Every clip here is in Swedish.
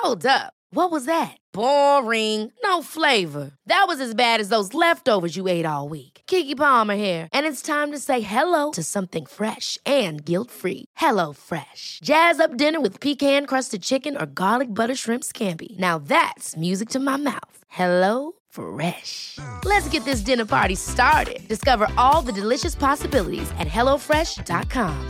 Hold up. What was that? Boring. No flavor. That was as bad as those leftovers you ate all week. Keke Palmer here, and it's time to say hello to something fresh and guilt-free. Hello Fresh. Jazz up dinner with pecan-crusted chicken or garlic butter shrimp scampi. Now that's music to my mouth. Hello Fresh. Let's get this dinner party started. Discover all the delicious possibilities at hellofresh.com.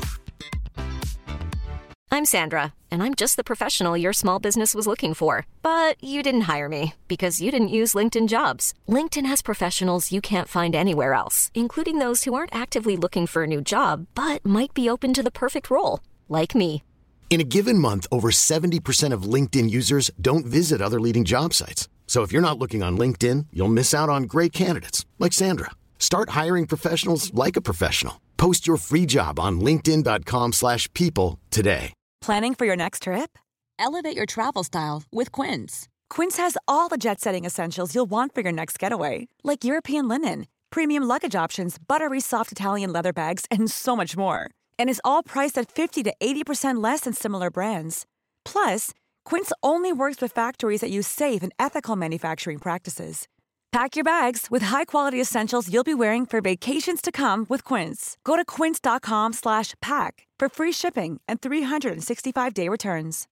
I'm Sandra, and I'm just the professional your small business was looking for. But you didn't hire me because you didn't use LinkedIn Jobs. LinkedIn has professionals you can't find anywhere else, including those who aren't actively looking for a new job, but might be open to the perfect role, like me. In a given month, over 70% of LinkedIn users don't visit other leading job sites. So if you're not looking on LinkedIn, you'll miss out on great candidates like Sandra. Start hiring professionals like a professional. Post your free job on linkedin.com/people today. Planning for your next trip? Elevate your travel style with Quince. Quince has all the jet-setting essentials you'll want for your next getaway, like European linen, premium luggage options, buttery soft Italian leather bags, and so much more. And is all priced at 50 to 80% less than similar brands. Plus, Quince only works with factories that use safe and ethical manufacturing practices. Pack your bags with high-quality essentials you'll be wearing for vacations to come with Quince. Go to quince.com/pack for free shipping and 365-day returns.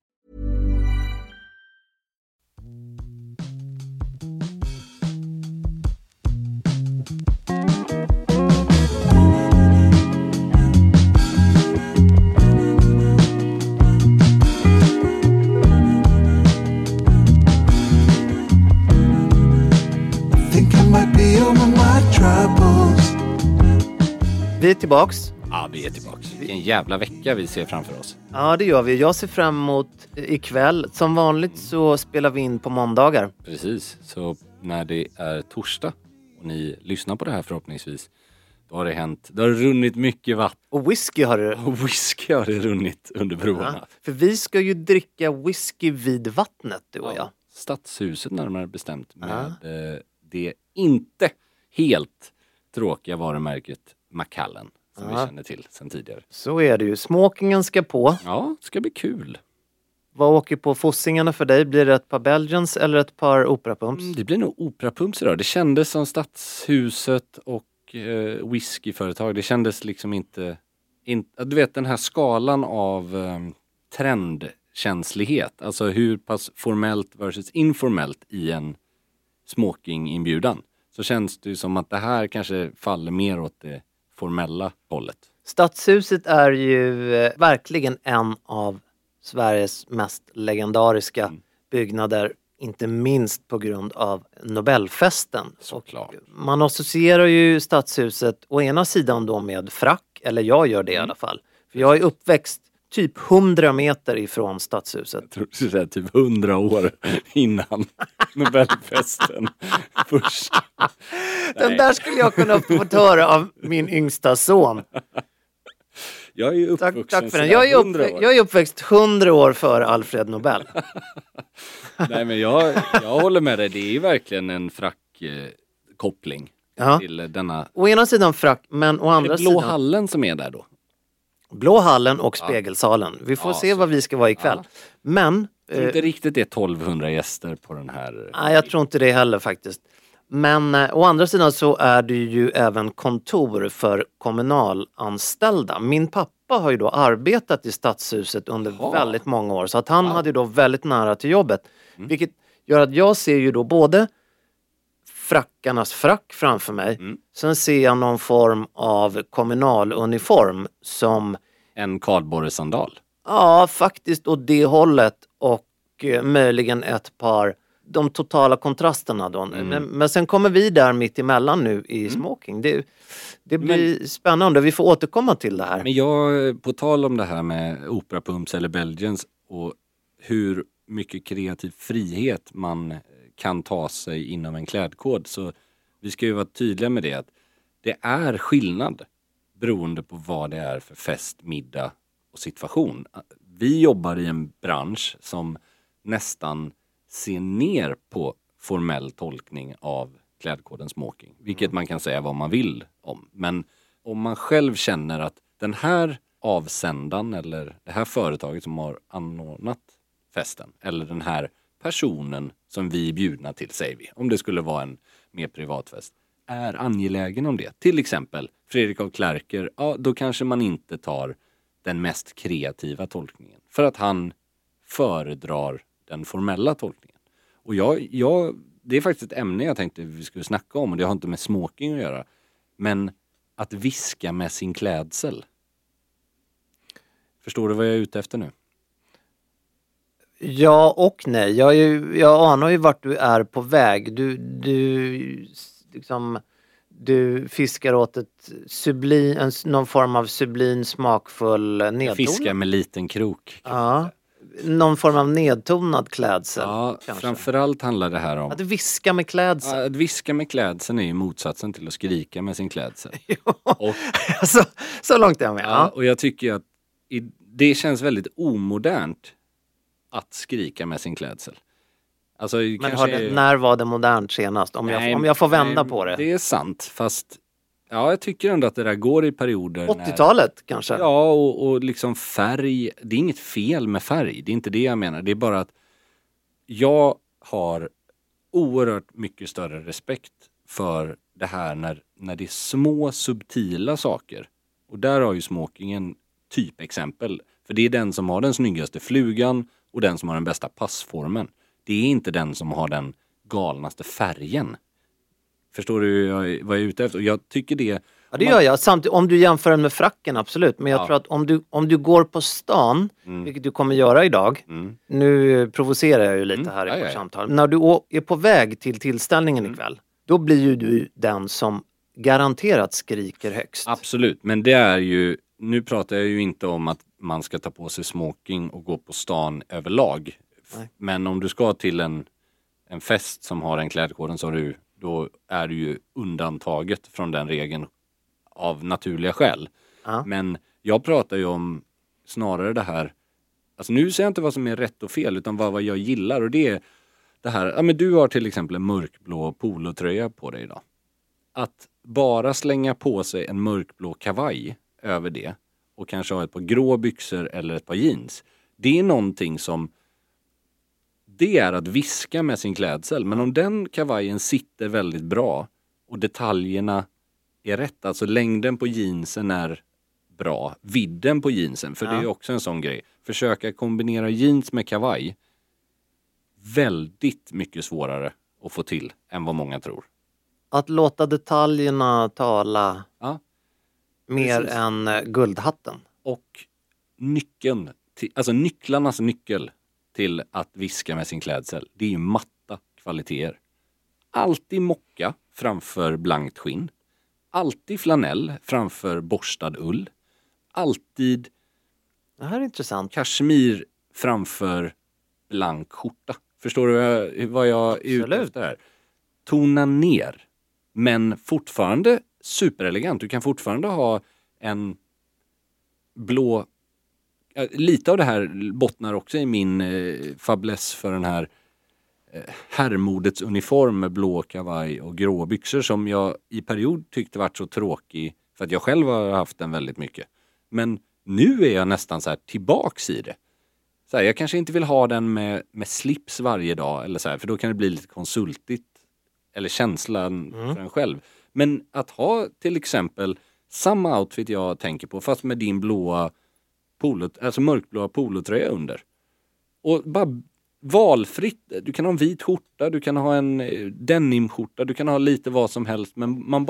Vi är tillbaks. Ja, vi är tillbaks. Vilken jävla vecka vi ser framför oss. Ja, det gör vi. Jag ser fram emot ikväll. Som vanligt så spelar vi in på måndagar. Precis, så när det är torsdag och ni lyssnar på det här förhoppningsvis, då har det hänt. Det har runnit mycket vatten. Och whisky har det runnit under broarna. Ja, för vi ska ju dricka whisky vid vattnet, du och jag. Stadshuset närmare bestämt med det inte helt tråkiga varumärket Macallan som vi känner till sedan tidigare. Så är det ju. Smokingen ska på. Ja, det ska bli kul. Vad åker på fossingarna för dig? Blir det ett par Belgians eller ett par operapumps? Det blir nog operapumps idag. Det kändes som Stadshuset och whiskyföretag. Det kändes liksom inte... Du vet den här skalan av trendkänslighet. Alltså hur pass formellt versus informellt i en smokinginbjudan. Så känns det ju som att det här kanske faller mer åt det formella hållet. Stadshuset är ju verkligen en av Sveriges mest legendariska byggnader. Inte minst på grund av Nobelfesten. Såklart. Man associerar ju Stadshuset å ena sidan då med frack. Eller jag gör det i alla fall. För jag är uppväxt typ 100 meter ifrån Stadshuset. Jag tror du skulle säga typ 100 år innan Nobelfesten först. Den där skulle jag kunna få höra av min yngsta son. Jag är uppvuxen tack för den. Jag är uppväxt 100 år före Alfred Nobel. Nej, men jag håller med dig. Det är ju verkligen en frackkoppling till denna... Å ena sidan frack, men å andra sidan... Blå hallen som är där då? Blå hallen och spegelsalen. Vi får se vad vi ska vara ikväll. Men... Jag tror inte riktigt det är 1200 gäster på den här... Nej, jag tror inte det heller faktiskt. Men å andra sidan så är det ju även kontor för kommunalanställda. Min pappa har ju då arbetat i Stadshuset under väldigt många år. Så att han hade ju då väldigt nära till jobbet. Vilket gör att jag ser ju då både frackarnas frack framför mig. Sen ser jag någon form av kommunaluniform som... En kardborresandal. Ja, faktiskt åt det hållet. Och möjligen ett par... De totala kontrasterna då. Men sen kommer vi där mitt emellan nu i smoking. Det blir spännande. Vi får återkomma till det här. Men jag, på tal om det här med operapumps eller Belgians och hur mycket kreativ frihet man kan ta sig inom en klädkod, så vi ska ju vara tydliga med det att det är skillnad beroende på vad det är för fest, middag och situation. Vi jobbar i en bransch som nästan ser ner på formell tolkning av klädkoden smoking. Vilket man kan säga vad man vill om. Men om man själv känner att den här avsändaren eller det här företaget som har anordnat festen. Eller den här personen som vi är bjudna till, säger vi. Om det skulle vara en mer privat fest. Är angelägen om det. Till exempel Fredrik af Klerker. Ja, då kanske man inte tar den mest kreativa tolkningen. För att han föredrar den formella tolkningen. Och det är faktiskt ett ämne jag tänkte vi skulle snacka om. Och det har inte med smoking att göra. Men att viska med sin klädsel. Förstår du vad jag är ute efter nu? Ja och nej. Jag anar ju vart du är på väg. Du fiskar åt någon form av sublin, smakfull nedton. Fiskar med liten krok. Ja. Någon form av nedtonad klädsel. Ja, kanske. Framförallt handlar det här om... Att viska med klädsel. Ja, att viska med klädseln är ju motsatsen till att skrika med sin klädsel. Och, så långt är jag med. Ja, och jag tycker att det känns väldigt omodernt att skrika med sin klädsel. Alltså, men när var det modernt senast? Om jag får vända på det. Det är sant, fast jag tycker ändå att det där går i perioder. 80-talet kanske? Ja, och liksom färg. Det är inget fel med färg. Det är inte det jag menar. Det är bara att jag har oerhört mycket större respekt för det här när det är små subtila saker. Och där har ju smokingen typexempel. För det är den som har den snyggaste flugan och den som har den bästa passformen. Det är inte den som har den galnaste färgen. Förstår du vad jag är ute efter? Och jag tycker det... Ja, det gör jag. Samtidigt, om du jämför den med fracken, absolut. Men jag tror att om du går på stan, vilket du kommer göra idag, nu provocerar jag ju lite här i vårt samtal. När du är på väg till tillställningen ikväll, då blir ju du den som garanterat skriker högst. Absolut, men det är ju... Nu pratar jag ju inte om att man ska ta på sig smoking och gå på stan överlag. Nej. Men om du ska till en fest som har en klädkoden då är det ju undantaget från den regeln av naturliga skäl. Men jag pratar ju om snarare det här, alltså nu säger jag inte vad som är rätt och fel utan vad jag gillar, och det är det här, men du har till exempel en mörkblå polotröja på dig idag. Att bara slänga på sig en mörkblå kavaj över det och kanske ha ett par grå byxor eller ett par jeans. Det är någonting som det är att viska med sin klädsel. Men om den kavajen sitter väldigt bra och detaljerna är rätt, alltså längden på jeansen är bra, vidden på jeansen, för det är också en sån grej. Försöka kombinera jeans med kavaj, väldigt mycket svårare att få till än vad många tror. Att låta detaljerna tala mer än guldhatten. Och nyckeln, alltså nycklarnas nyckel till att viska med sin klädsel, det är ju matta kvaliteter. Alltid mocka framför blankt skinn. Alltid flanell framför borstad ull. Alltid det här är intressant. Kashmir framför blank skjorta. Förstår du vad jag är ute efter här? Tona ner, men fortfarande superelegant. Du kan fortfarande ha en blå... Lite av det här bottnar också i min fäbless för den här herrmodets uniform med blå kavaj och grå byxor som jag i period tyckte varit så tråkig för att jag själv har haft den väldigt mycket. Men nu är jag nästan så här tillbaks i det. Så här, jag kanske inte vill ha den med slips varje dag eller så här, för då kan det bli lite konsultigt eller känslan för en själv. Men att ha till exempel samma outfit jag tänker på fast med din blåa alltså mörkblåa polotröja under. Och bara valfritt. Du kan ha en vit skjorta, du kan ha en denimskjorta, du kan ha lite vad som helst, men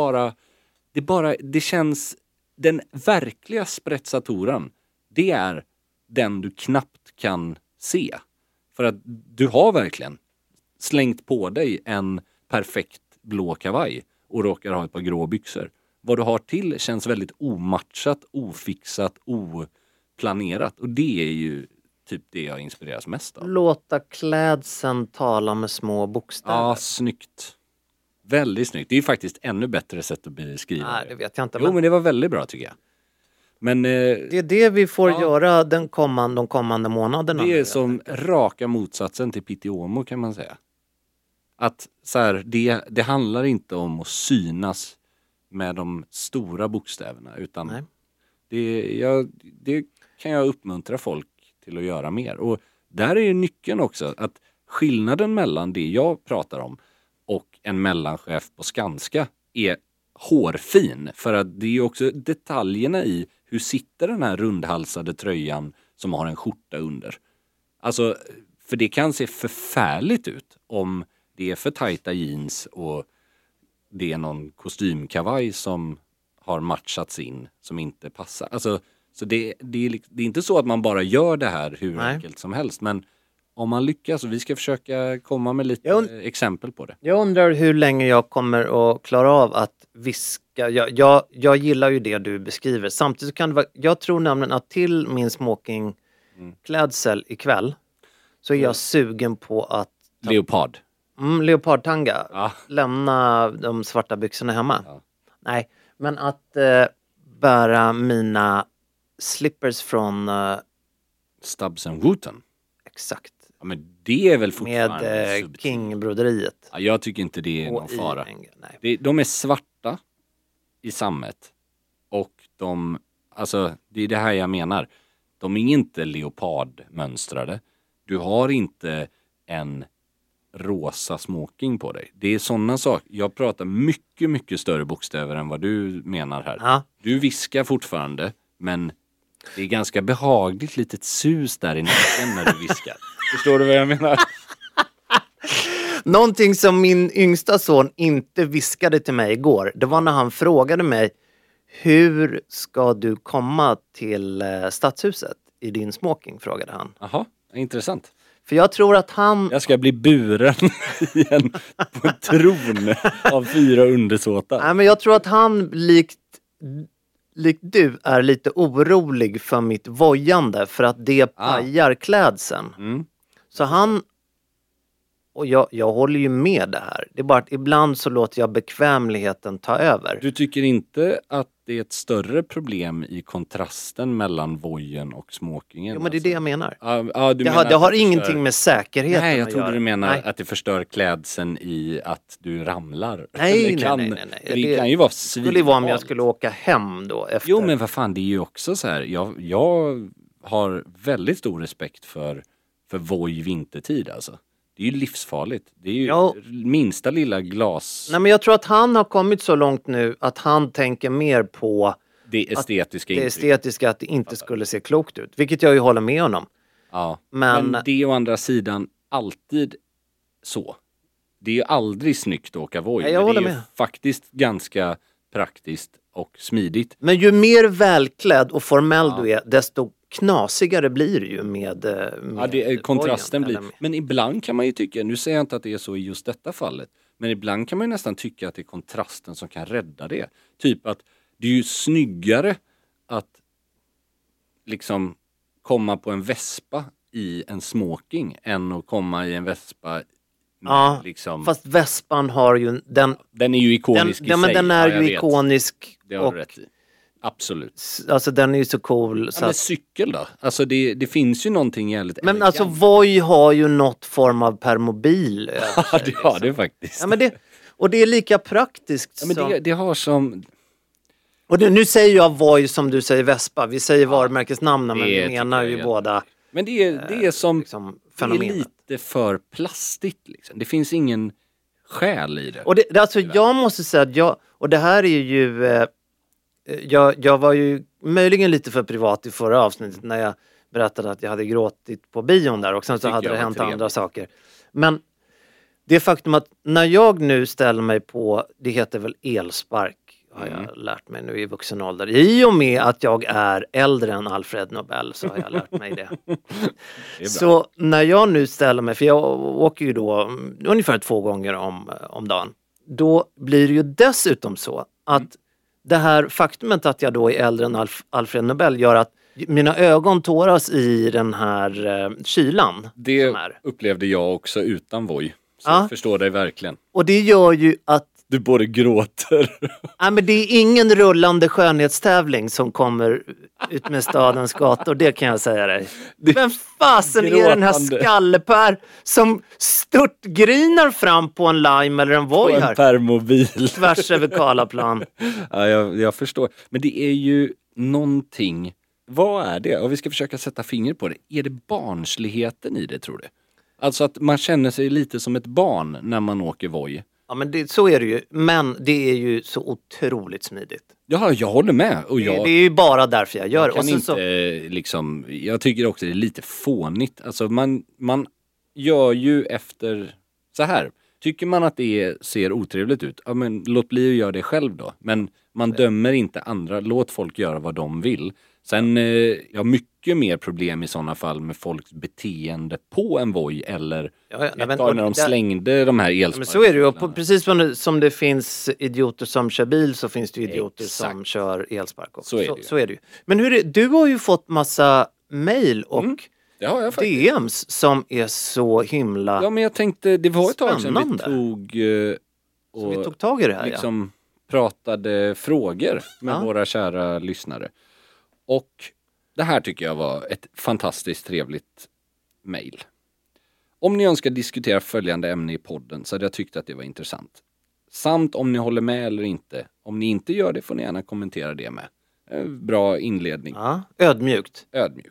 det känns, den verkliga spretsatoren, det är den du knappt kan se. För att du har verkligen slängt på dig en perfekt blå kavaj och råkar ha ett par grå byxor. Vad du har till känns väldigt omatchat, ofixat, oplanerat. Och det är ju typ det jag inspireras mest av. Låta klädseln tala med små bokstäver. Ja, snyggt. Väldigt snyggt. Det är ju faktiskt ännu bättre sätt att beskriva. Nej, det vet jag inte. Jo, men det var väldigt bra tycker jag. Men, det är det vi får göra de kommande månaderna. Det är som raka motsatsen till Pitiomo kan man säga. Att så här, det handlar inte om att synas med de stora bokstäverna utan det kan jag uppmuntra folk till att göra mer. Och där är ju nyckeln också. Att skillnaden mellan det jag pratar om och en mellanchef på Skanska är hårfin. För att det är också detaljerna i hur sitter den här rundhalsade tröjan som har en skjorta under. Alltså, för det kan se förfärligt ut om det är för tajta jeans och det är någon kostymkavaj som har matchats in som inte passar. Alltså, så det är inte så att man bara gör det här hur enkelt som helst. Men om man lyckas, och vi ska försöka komma med lite exempel på det. Jag undrar hur länge jag kommer att klara av att viska. Jag gillar ju det du beskriver. Samtidigt kan det vara, jag tror nämligen att till min smokingklädsel ikväll så är jag sugen på att Leopard. Leopardtanga. Ja. Lämna de svarta byxorna hemma. Ja. Nej, men att bära mina slippers från Stubbs and Wootton. exakt. Ja, men det är väl fortfarande Med subtilt. King-broderiet. Ja, jag tycker inte det är någon fara. Nej. De är svarta i sammet. Och alltså det är det här jag menar. De är inte leopardmönstrade. Du har inte en rosa smoking på dig. Det är sådana saker. Jag pratar mycket, mycket större bokstäver än vad du menar här. Ja. Du viskar fortfarande, men det är ganska behagligt litet sus där i nacken när du viskar. Förstår du vad jag menar? Någonting som min yngsta son inte viskade till mig igår, det var när han frågade mig: hur ska du komma till Stadshuset i din smoking, frågade han. Jaha, intressant. För jag tror att Jag ska bli buren på en tron av 4 undersåtar. Nej, men jag tror att han likt du är lite orolig för mitt vojande, för att det pajar klädseln. Mm. Så han, och jag håller ju med det här. Det är bara att ibland så låter jag bekvämligheten ta över. Du tycker inte att det är ett större problem i kontrasten mellan vojen och smokingen? Jo, men det är det jag menar. Det har ingenting med säkerheten Nej, jag att trodde göra. du menar Nej. att det förstör klädseln i att du ramlar. Nej. Det kan ju vara Det skulle ju vara om jag skulle åka hem då efter. Jo, men vad fan, det är ju också så här. Jag har väldigt stor respekt för voj vintertid alltså. Det är ju livsfarligt. Det är ju minsta lilla glas. Nej, men jag tror att han har kommit så långt nu att han tänker mer på det estetiska att det inte skulle se klokt ut. Vilket jag ju håller med honom. Ja, Men det är å andra sidan alltid så. Det är ju aldrig snyggt att åka voj. Nej, jag men håller det är ju med. faktiskt ganska praktiskt och smidigt. Men ju mer välklädd och formell du är, desto knasigare blir det ju med kontrasten vojen, blir. Men ibland kan man ju tycka, nu säger jag inte att det är så i just detta fallet, men ibland kan man ju nästan tycka att det är kontrasten som kan rädda det. Typ att det är ju snyggare att liksom komma på en vespa i en smoking än att komma i en vespa. Ja, liksom, fast vespan har ju den är ju ikonisk i sig. Men den är jag ju vet. ikonisk. Det har du rätt i. Absolut. Alltså den är ju så cool. Så men cykel då? Alltså det finns ju någonting jävligt. Men alltså Voi har ju något form av permobil. Ja, det har det faktiskt. Ja, men och det är lika praktiskt ja, men som... det har som... Och nu säger jag Voi som du säger Vespa. Vi säger varumärkesnamnen, men vi menar ju båda. Men det är som... Liksom, det är lite för plastigt liksom. Det finns ingen själ i det. Och alltså jag måste säga att och det här är ju... Jag var ju möjligen lite för privat i förra avsnittet när jag berättade att jag hade gråtit på bion där och sen så hade det hänt andra saker. Men det faktum att när jag nu ställer mig på, det heter väl elspark, har jag lärt mig nu i vuxen ålder. I och med att jag är äldre än Alfred Nobel så har jag lärt mig det. Det är så när jag nu ställer mig, för jag åker ju då ungefär 2 gånger om dagen. Då blir det ju dessutom så att det här faktumet att jag då är äldre än Alfred Nobel gör att mina ögon tåras i den här kylan. Det upplevde jag också utan Voi. Så jag förstår dig verkligen. Och det gör ju att du både gråter. Nej, men det är ingen rullande skönhetstävling som kommer ut med stadens gator, det kan jag säga dig. Men fasen är den här skallepär som störtgrinar fram på en Lime eller en Voi här? På en permobil. Tvärs över Karlaplan. Ja, jag förstår. Men det är ju någonting Vad är det? Och vi ska försöka sätta finger på det. Är det barnsligheten i det, tror du? Alltså att man känner sig lite som ett barn när man åker Voi. Ja, men så är det ju. Men det är ju så otroligt smidigt. Ja, jag håller med. Och det är ju bara därför jag gör det. Jag tycker också det är lite fånigt. Alltså man gör ju efter så här. Tycker man att det ser otrevligt ut, ja men låt bli att göra det själv då. Men man dömer inte andra, låt folk göra vad de vill. Sen jag har mycket mer problem i sådana fall med folks beteende på en Voi eller när de slängde de här elsparkarna. Men så är det ju, precis som det finns idioter som kör bil så finns det idioter som kör elspark också. Så är det ju. Men du har ju fått massa mejl och DMs som är så himla. Ja, men jag tänkte, det var ett tag sedan vi tog tag i det här. Liksom pratade frågor med våra kära lyssnare. Och det här tycker jag var ett fantastiskt trevligt mejl. Om ni önskar diskutera följande ämne i podden så hade jag tyckt att det var intressant. Samt om ni håller med eller inte. Om ni inte gör det får ni gärna kommentera det med. Bra inledning. Ja, ödmjukt.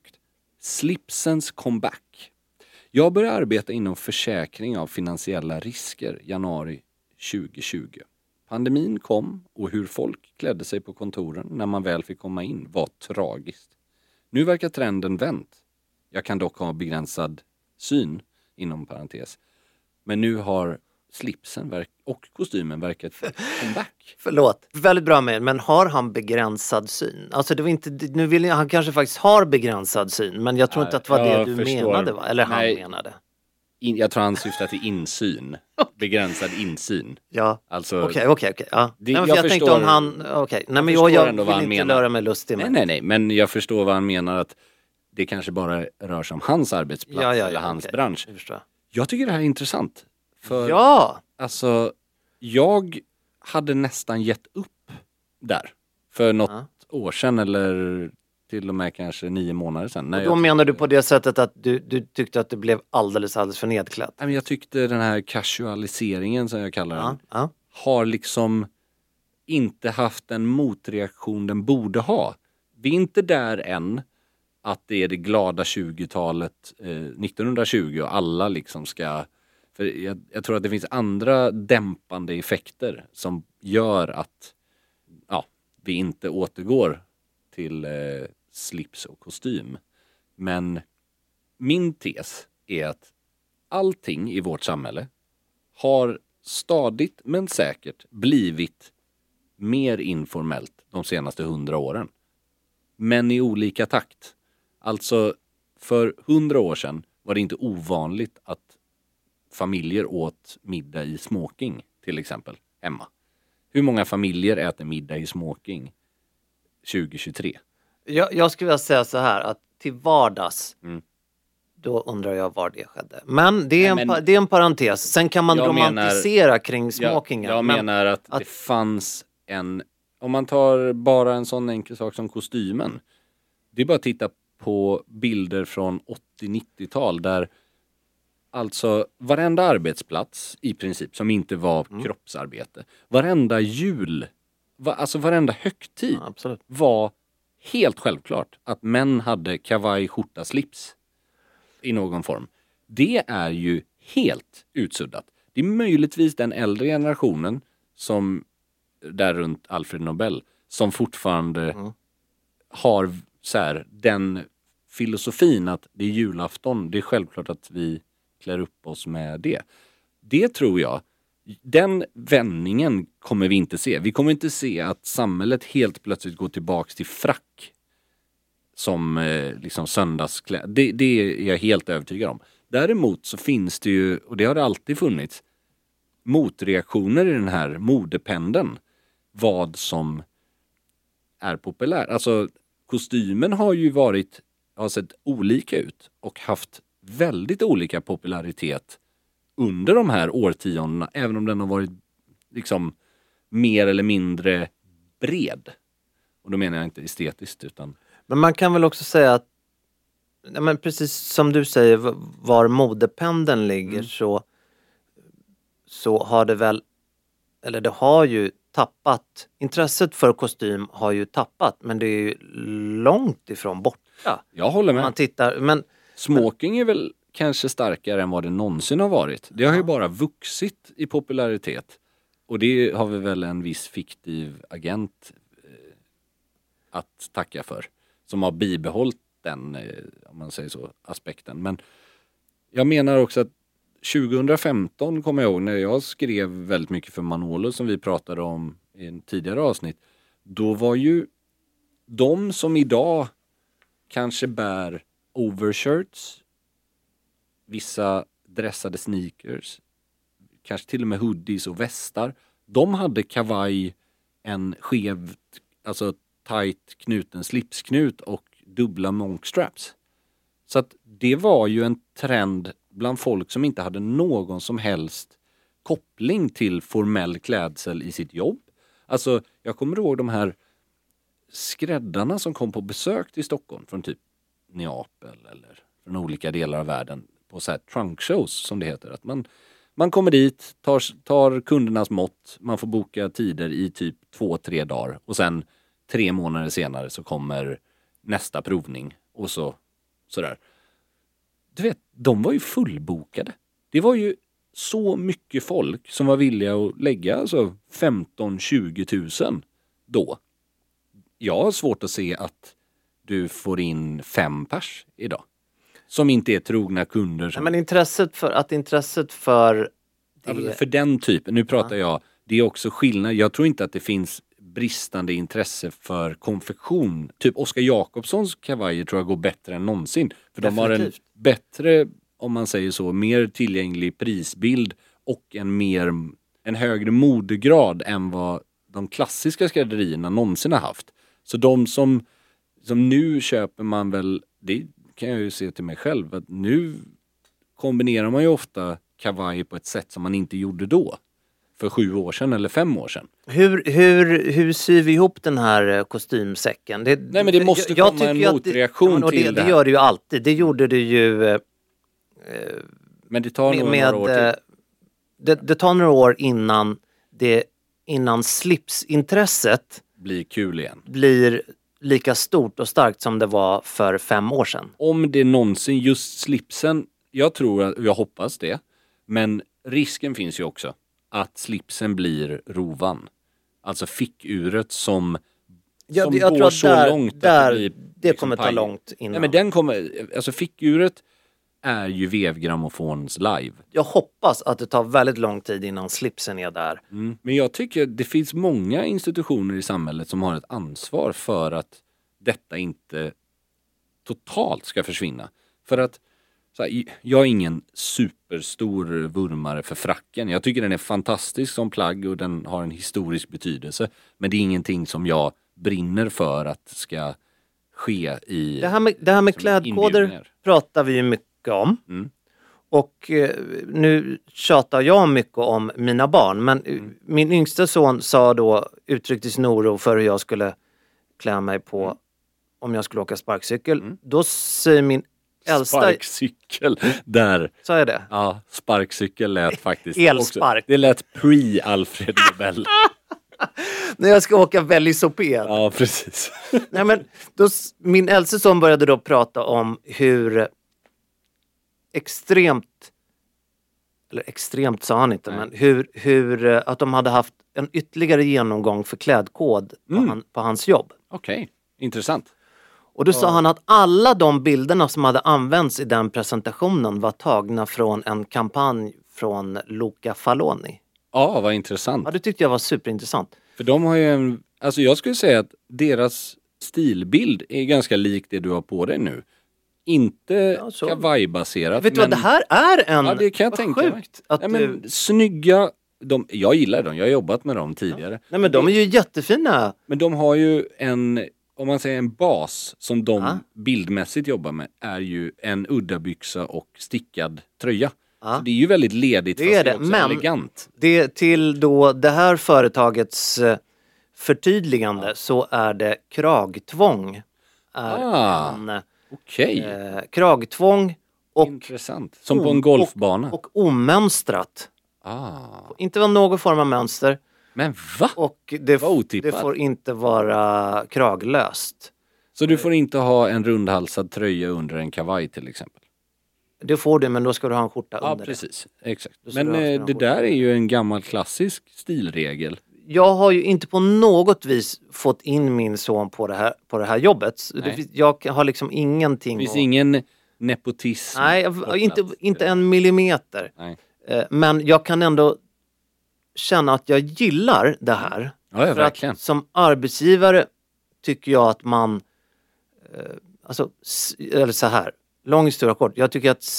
Slipsens comeback. Jag började arbeta inom försäkring av finansiella risker januari 2020. Pandemin kom och hur folk klädde sig på kontoren när man väl fick komma in var tragiskt. Nu verkar trenden vänt. Jag kan dock ha begränsad syn inom parentes. Men nu har slipsen och kostymen verkat för comeback. Förlåt, väldigt bra med, men har han begränsad syn? Alltså det var inte, nu vill jag, han kanske faktiskt har begränsad syn, men jag tror inte att det var det du menade, va? Eller han menade. Jag tror han syftar till insyn. Begränsad insyn. Ja, alltså, okej. Ja. Jag tänkte om han, nej men jag vill inte löra mig lustig med. Nej, men jag förstår vad han menar, att det kanske bara rör sig om hans arbetsplats eller hans bransch. Jag tycker det här är intressant. För alltså, jag hade nästan gett upp där för något år sedan eller till och med kanske 9 månader sedan. Och då menar du på det sättet att du tyckte att det blev alldeles för nedklätt? Jag tyckte den här casualiseringen som jag kallar den har liksom inte haft den motreaktion den borde ha. Vi är inte där än att det är det glada 20-talet 1920 och alla liksom ska. För jag tror att det finns andra dämpande effekter som gör att vi inte återgår till slips och kostym. Men min tes är att allting i vårt samhälle har stadigt men säkert blivit mer informellt de senaste 100 åren. Men i olika takt. Alltså för 100 år sedan var det inte ovanligt att familjer åt middag i smoking till exempel hemma. Hur många familjer äter middag i smoking 2023? Jag skulle vilja säga så här att till vardags då undrar jag var det skedde. Men det är en parentes. Sen kan man romantisera kring smokingen. Jag menar att det fanns om man tar bara en sån enkel sak som kostymen. Det är bara att titta på bilder från 80-90-tal där alltså varenda arbetsplats i princip som inte var kroppsarbete. Varenda jul, alltså varenda högtid var helt självklart att män hade kavaj, skjorta, slips i någon form. Det är ju helt utsuddat. Det är möjligtvis den äldre generationen som där runt Alfred Nobel som fortfarande har så här, den filosofin att det är julafton, det är självklart att vi klär upp oss med det. Det tror jag, den vändningen kommer vi inte se. Vi kommer inte se att samhället helt plötsligt går tillbaks till frack som liksom söndagskläder. Det är jag helt övertygad om. Däremot så finns det ju, och det har det alltid funnits, motreaktioner i den här modependeln. Vad som är populärt. Alltså kostymen har sett olika ut och haft väldigt olika popularitet under de här årtiondena, även om den har varit liksom mer eller mindre bred. Och då menar jag inte estetiskt utan. Men man kan väl också säga att men precis som du säger, var modependeln ligger så har det väl, eller det har ju tappat, intresset för kostym har ju tappat, men det är ju långt ifrån borta. Jag håller med. Man tittar, men Smoking är väl kanske starkare än vad det någonsin har varit. Det har ju bara vuxit i popularitet. Och det har vi väl en viss fiktiv agent att tacka för. Som har bibehållit den, om man säger så, aspekten. Men jag menar också att 2015 kommer jag ihåg när jag skrev väldigt mycket för Manolo som vi pratade om i en tidigare avsnitt. Då var ju de som idag kanske bär overshirts, vissa dressade sneakers, kanske till och med hoodies och västar. De hade kavaj, en skev, alltså tight knuten slipsknut och dubbla monkstraps. Så att det var ju en trend bland folk som inte hade någon som helst koppling till formell klädsel i sitt jobb. Alltså, jag kommer ihåg de här skräddarna som kom på besök till Stockholm från typ Neapel eller från olika delar av världen på så här trunk shows som det heter. Att man kommer dit, tar kundernas mått, man får boka tider i typ 2-3 dagar och sen 3 månader senare så kommer nästa provning och sådär. Du vet, de var ju fullbokade. Det var ju så mycket folk som var villiga att lägga alltså 15-20 000 då. Jag har svårt att se att du får in 5 pers idag. Som inte är trogna kunder. Som... Men intresset för det... För den typen, nu pratar jag, det är också skillnad. Jag tror inte att det finns bristande intresse för konfektion. Typ Oskar Jakobssons kavajer tror jag går bättre än någonsin. För de har en bättre, om man säger så, mer tillgänglig prisbild och en högre modegrad än vad de klassiska skrädderierna någonsin har haft. Så de som nu köper man väl, det kan jag ju se till mig själv, att nu kombinerar man ju ofta kavaj på ett sätt som man inte gjorde då. För 7 år sedan eller 5 år sedan. Hur syr vi ihop den här kostymsäcken? Nej, men det måste komma en motreaktion till det här. Det gör det ju alltid. Det gjorde det ju... men det tar några år till. Det tar några år innan slipsintresset blir kul igen. Blir lika stort och starkt som det var för 5 år sedan. Om det någonsin just slipsen, jag hoppas det, men risken finns ju också att slipsen blir rovan. Alltså fickuret som går så långt att det blir kommer ta långt innan. Nej, men den kommer, alltså fickuret är ju vevgrammofons live. Jag hoppas att det tar väldigt lång tid innan slipsen är där. Men jag tycker det finns många institutioner i samhället som har ett ansvar för att detta inte totalt ska försvinna. För att jag är ingen superstor vurmare för fracken. Jag tycker den är fantastisk som plagg och den har en historisk betydelse. Men det är ingenting som jag brinner för att ska ske i... Det här med klädkoder pratar vi ju mycket om. Och nu tjatar jag mycket om mina barn. Men min yngsta son uttryckte sin oro för hur jag skulle klä mig på om jag skulle åka sparkcykel. Då säger min äldsta... Sparkcykel, där. Sa jag det? Ja, sparkcykel lät faktiskt... Elspark. Också, det lät pre-Alfred Nobel. När jag ska åka velociped. Ja, precis. Nej, men min äldste son började då prata om hur extremt sa han inte, men hur att de hade haft en ytterligare genomgång för klädkod på hans jobb. Okej, intressant. Och då sa han att alla de bilderna som hade använts i den presentationen var tagna från en kampanj från Luca Faloni. Ja, vad intressant. Ja, det tyckte jag var superintressant. För de har ju alltså jag skulle säga att deras stilbild är ganska lik det du har på dig nu. Inte kavajbaserat. Vet du vad, det här är en... Ja, det kan jag tänka mig. Snygga... Jag gillar dem, jag har jobbat med dem tidigare. Ja. Nej, men de är ju jättefina. Men de har ju om man säger en bas som de bildmässigt jobbar med, är ju en uddabyxa och stickad tröja. Så det är ju väldigt ledigt, det är det, också men elegant. Det till då det här företagets förtydligande så är det kragtvång. Okej. Kragtvång och... Intressant. Som på en golfbana. Och omönstrat. Inte var någon form av mönster. Men va? Och det otippat. får inte vara kraglöst. Så du får inte ha en rundhalsad tröja under en kavaj till exempel? Det får du, men då ska du ha en skjorta under. Ja, precis. Exakt. Då ska Men du ha det där är ju en gammal klassisk stilregel. Jag har ju inte på något vis fått in min son på det här jobbet. Jag har liksom ingenting... Det finns ingen nepotism. Nej, inte en millimeter. Nej. Men jag kan ändå känna att jag gillar det här. Ja, för verkligen. att som arbetsgivare tycker jag att man... eller så här, lång historia kort. Jag tycker att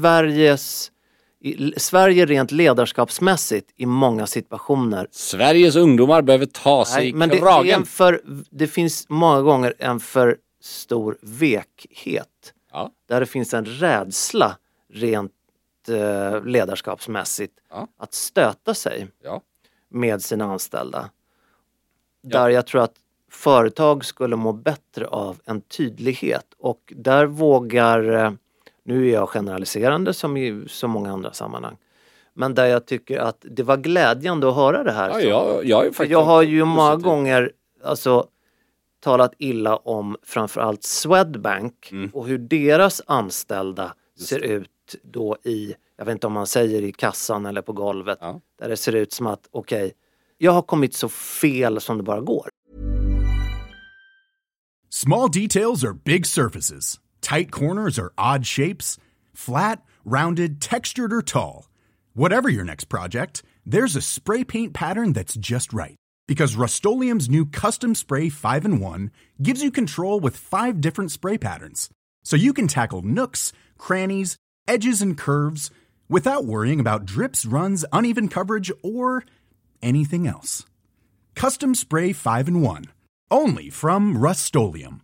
Sverige rent ledarskapsmässigt i många situationer... Sveriges ungdomar behöver ta sig i men kragen. Det finns många gånger en för stor vekhet. Ja. Där det finns en rädsla rent ledarskapsmässigt att stöta sig med sina anställda. Där jag tror att företag skulle må bättre av en tydlighet. Och där vågar... Nu är jag generaliserande som i så många andra sammanhang. Men där jag tycker att det var glädjande att höra det här. Jag har ju många gånger talat illa om framförallt Swedbank och hur deras anställda ser ut då i, jag vet inte om man säger i kassan eller på golvet. Ja. Där det ser ut som att jag har kommit så fel som det bara går. Small details are big surfaces. Tight corners are odd shapes. Flat, rounded, textured, or tall. Whatever your next project, there's a spray paint pattern that's just right. Because Rust-Oleum's new Custom Spray 5-in-1 gives you control with 5 different spray patterns. So you can tackle nooks, crannies, edges, and curves without worrying about drips, runs, uneven coverage, or anything else. Custom Spray 5-in-1. Only from Rust-Oleum.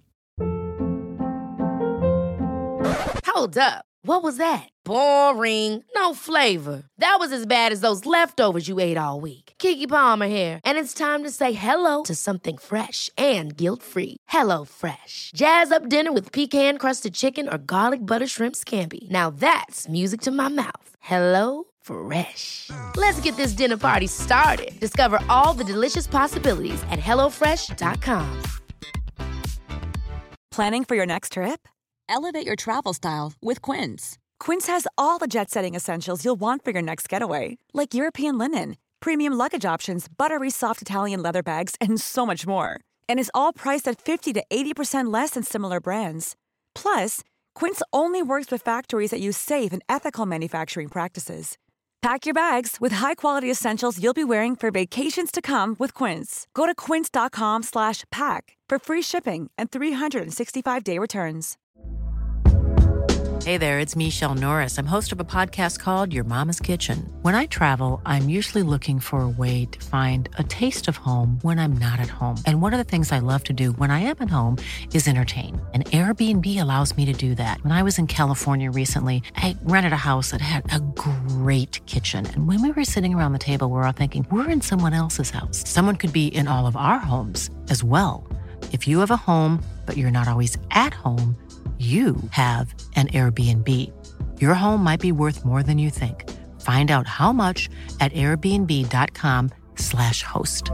Hold up. What was that? Boring. No flavor. That was as bad as those leftovers you ate all week. Keke Palmer here, and it's time to say hello to something fresh and guilt-free. Hello Fresh. Jazz up dinner with pecan-crusted chicken or garlic butter shrimp scampi. Now that's music to my mouth. Hello Fresh. Let's get this dinner party started. Discover all the delicious possibilities at hellofresh.com. Planning for your next trip? Elevate your travel style with Quince. Quince has all the jet-setting essentials you'll want for your next getaway, like European linen, premium luggage options, buttery soft Italian leather bags, and so much more. And is all priced at 50 to 80% less than similar brands. Plus, Quince only works with factories that use safe and ethical manufacturing practices. Pack your bags with high-quality essentials you'll be wearing for vacations to come with Quince. Go to quince.com/pack for free shipping and 365-day returns. Hey there, it's Michelle Norris. I'm host of a podcast called Your Mama's Kitchen. When I travel, I'm usually looking for a way to find a taste of home when I'm not at home. And one of the things I love to do when I am at home is entertain. And Airbnb allows me to do that. When I was in California recently, I rented a house that had a great kitchen. And when we were sitting around the table, we're all thinking, we're in someone else's house. Someone could be in all of our homes as well. If you have a home, but you're not always at home, you have an Airbnb. Your home might be worth more than you think. Find out how much at airbnb.com/host.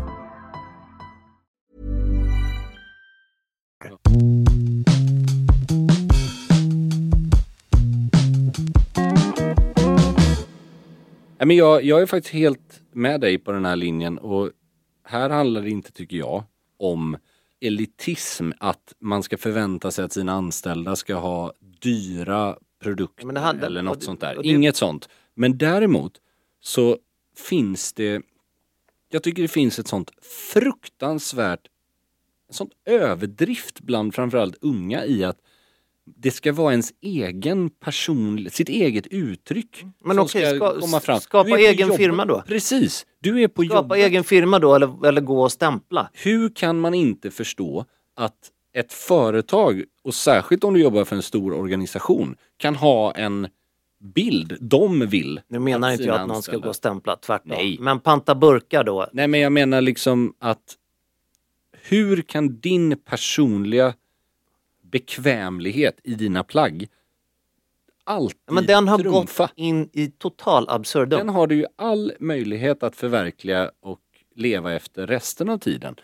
Men jag är faktiskt helt med dig på den här linjen, och här handlar det inte, tycker jag, om elitism, att man ska förvänta sig att sina anställda ska ha dyra produkter eller något sånt där. Inget sånt. Men däremot så finns det, jag tycker det finns ett sånt fruktansvärt, sånt överdrift bland framförallt unga i att det ska vara ens egen sitt eget uttryck. Men okej, skapa egen firma då. Precis. Du är på jobbet. Skapa egen firma då, eller gå och stämpla. Hur kan man inte förstå att ett företag, och särskilt om du jobbar för en stor organisation, kan ha en bild de vill. Nu menar inte jag att någon ska gå och stämpla, tvärtom. Nej. Men panta burkar då. Nej, men jag menar liksom att hur kan din personliga bekvämlighet i dina plagg alltid men den har trumfa. Gått in i total absurdum. Den har du ju all möjlighet att förverkliga och leva efter resten av tiden.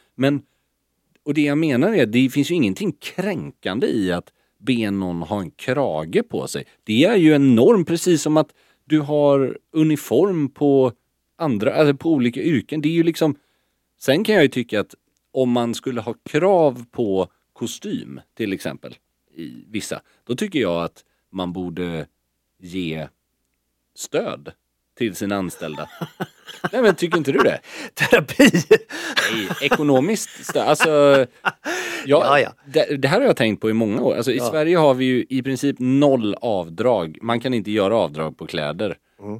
Och det jag menar är att det finns ju ingenting kränkande i att be någon ha en krage på sig. Det är ju en norm, precis som att du har uniform på andra, alltså på olika yrken. Det är ju liksom, sen kan jag ju tycka att om man skulle ha krav på kostym till exempel i vissa, då tycker jag att man borde ge stöd till sina anställda. Nej, men tycker inte du det? Terapi? Nej, ekonomiskt stöd. Alltså, ja. Det här har jag tänkt på i många år. Alltså, i Sverige har vi ju i princip 0 avdrag. Man kan inte göra avdrag på kläder.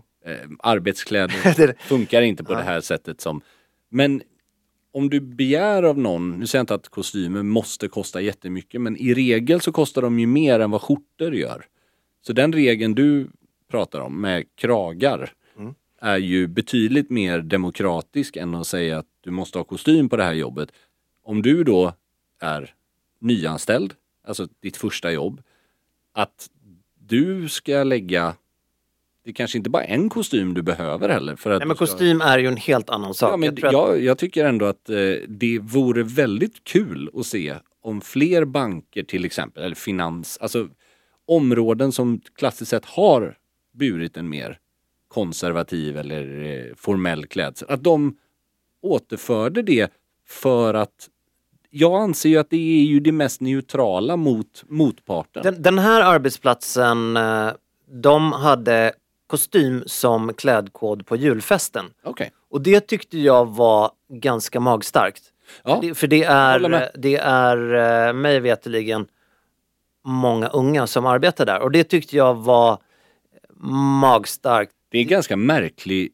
Arbetskläder funkar inte på det här sättet som... Men om du begär av någon, nu säger jag inte att kostymer måste kosta jättemycket, men i regel så kostar de ju mer än vad skjortor gör. Så den regeln du pratar om med kragar är ju betydligt mer demokratisk än att säga att du måste ha kostym på det här jobbet. Om du då är nyanställd, alltså ditt första jobb, att du ska lägga, det kanske inte bara en kostym du behöver heller. För att nej, men kostym är ju en helt annan sak. Ja, men jag tycker ändå att det vore väldigt kul att se om fler banker till exempel, eller finans, alltså områden som klassiskt sett har burit en mer konservativ eller formell klädsel, att de återförde det, för att jag anser ju att det är ju det mest neutrala mot motparten. Den här arbetsplatsen, de hade kostym som klädkod på julfesten. Okay. Och det tyckte jag var ganska magstarkt. Ja. För det är mig veterligen många unga som arbetar där. Och det tyckte jag var magstarkt. Det är ganska märklig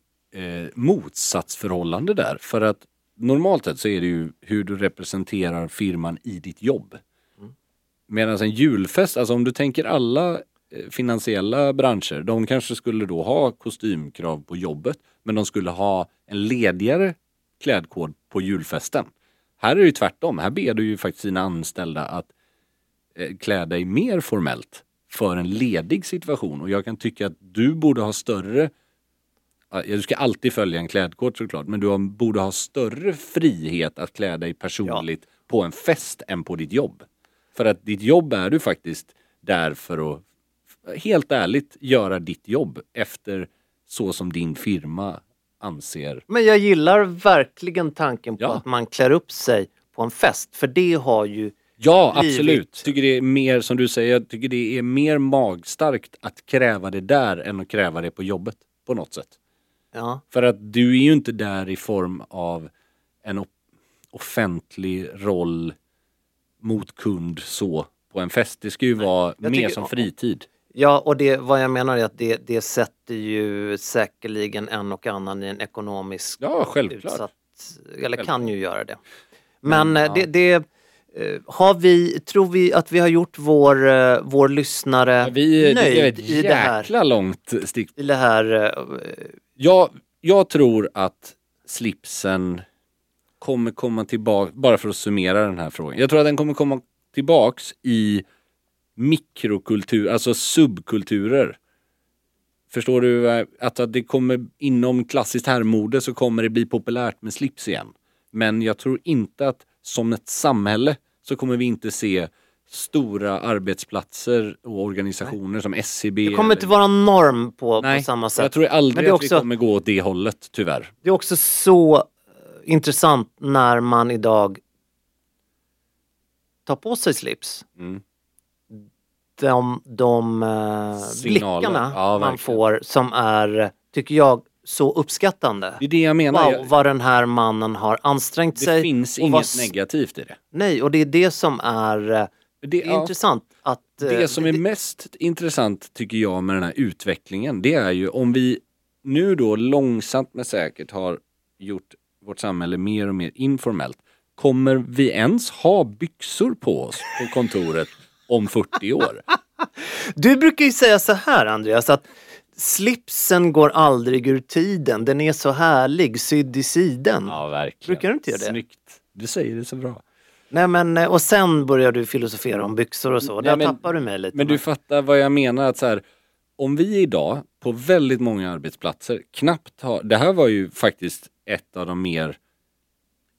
motsatsförhållande där. För att normalt sett så är det ju hur du representerar firman i ditt jobb. Medan en julfest, alltså om du tänker alla finansiella branscher, de kanske skulle då ha kostymkrav på jobbet, men de skulle ha en ledigare klädkod på julfesten. Här är det ju tvärtom. Här ber du ju faktiskt sina anställda att klä dig mer formellt för en ledig situation. Och jag kan tycka att du borde ha större, du ska alltid följa en klädkod såklart, men du borde ha större frihet att klä dig personligt på en fest än på ditt jobb. För att ditt jobb är du faktiskt där för att helt ärligt göra ditt jobb efter så som din firma anser. Men jag gillar verkligen tanken på att man klär upp sig på en fest. För det har ju absolut. Tycker det är mer, som du säger, jag tycker det är mer magstarkt att kräva det där än att kräva det på jobbet på något sätt. Ja. För att du är ju inte där i form av en offentlig roll mot kund så på en fest. Det ska ju vara mer som fritid. Ja, och vad jag menar är att det sätter ju säkerligen en och annan i en ekonomisk utsatt, eller kan ju göra det. Men tror vi att vi har gjort vår lyssnare nöjd i det här? Jäkla långt stick. I det här. Jag tror att slipsen kommer komma tillbaka, bara för att summera den här frågan. Jag tror att den kommer komma tillbaks i mikrokultur, alltså subkulturer. Förstår du att det kommer inom klassiskt herrmode så kommer det bli populärt med slips igen. Men jag tror inte att som ett samhälle så kommer vi inte se stora arbetsplatser och organisationer som SCB. Det kommer inte vara norm på samma sätt. Jag tror aldrig att vi kommer gå åt det hållet, tyvärr. Det är också så intressant när man idag tar på sig slips. De blickarna man får som är, tycker jag, så uppskattande. Det är det jag menar. Wow, vad den här mannen har ansträngt sig. Det finns inget negativt i det. Nej, och det är det som är intressant. Det som är mest intressant tycker jag med den här utvecklingen, det är ju om vi nu då långsamt men säkert har gjort vårt samhälle mer och mer informellt. Kommer vi ens ha byxor på oss på kontoret om 40 år? Du brukar ju säga så här, Andreas, att slipsen går aldrig ur tiden. Den är så härlig, sydd i siden. Ja, verkligen. Brukar du inte göra det? Snyggt. Du säger det så bra. Nej, men och sen börjar du filosofera om byxor och så. Där tappar du mig lite. Men du fattar vad jag menar, att så här, om vi idag på väldigt många arbetsplatser knappt har, det här var ju faktiskt ett av de mer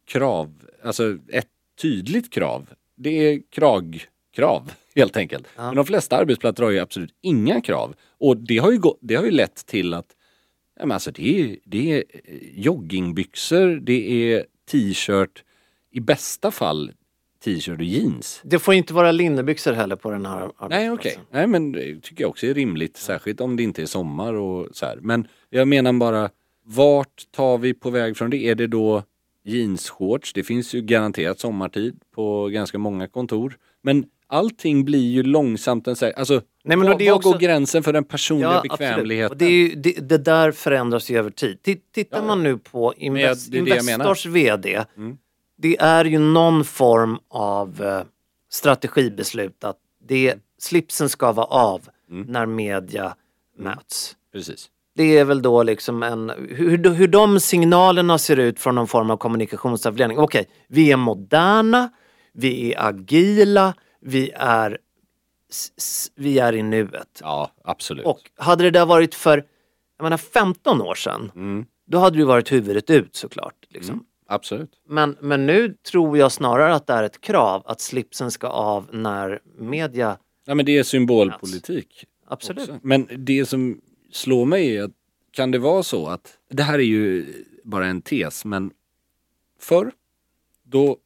krav, alltså ett tydligt krav, det är kragkrav helt enkelt. Ja. Men de flesta arbetsplatser har ju absolut inga krav. Och det har ju lett till att ja, men alltså det är joggingbyxor, det är t-shirt, i bästa fall t-shirt och jeans. Det får inte vara linnebyxor heller på den här arbetsplatsen. Nej, okej. Nej, men det tycker jag också är rimligt, särskilt om det inte är sommar och så här. Men jag menar bara, vart tar vi på väg från det? Är det då jeansshorts? Det finns ju garanterat sommartid på ganska många kontor. Men allting blir ju långsamt en alltså, nej, men vad går gränsen för den personliga bekvämligheten? Och det, är ju, det där förändras ju över tid. Tittar man nu på Investors vd, det är ju någon form av strategibeslut att slipsen ska vara av när media möts. Precis. Det är väl då liksom hur de signalerna ser ut från någon form av kommunikationsavdelning. Okej, vi är moderna, vi är agila, vi är i nuet. Ja, absolut. Och hade det där varit för 15 år sedan, då hade det varit huvudet ut såklart. Liksom. Absolut. Men nu tror jag snarare att det är ett krav att slipsen ska av när media... Ja, men det är symbolpolitik. Absolut. Också. Men det som slår mig är att kan det vara så att det här är ju bara en tes, men förr då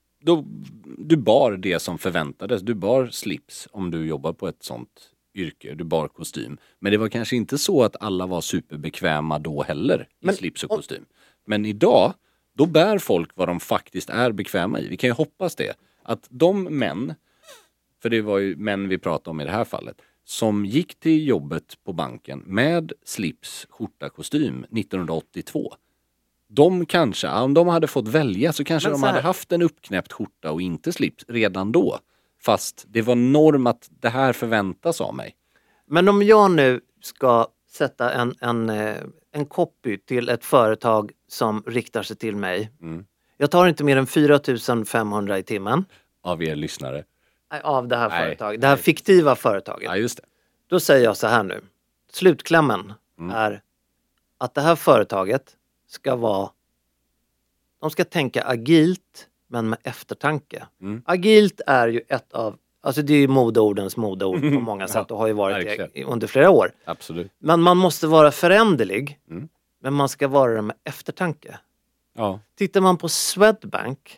du bar det som förväntades. Du bar slips om du jobbar på ett sånt yrke. Du bar kostym. Men det var kanske inte så att alla var superbekväma då heller i slips och kostym. Men idag, då bär folk vad de faktiskt är bekväma i. Vi kan ju hoppas det. Att de män, för det var ju män vi pratade om i det här fallet, som gick till jobbet på banken med slips, skjorta, kostym 1982. De kanske, om de hade fått välja så kanske de hade haft en uppknäppt skjorta och inte slips redan då. Fast det var norm att det här förväntas av mig. Men om jag nu ska sätta en copy till ett företag som riktar sig till mig. Jag tar inte mer än 4 500 i timmen. Av er lyssnare? Av det här företaget. Det här fiktiva företaget. Ja, just det. Då säger jag så här nu. Slutklämmen är att det här företaget ska vara... De ska tänka agilt men med eftertanke. Agilt är ju ett av... Alltså det är ju modeordens modeord på många sätt och har ju varit det under flera år. Absolut. Men man måste vara föränderlig. Men man ska vara det med eftertanke. Ja. Tittar man på Swedbank,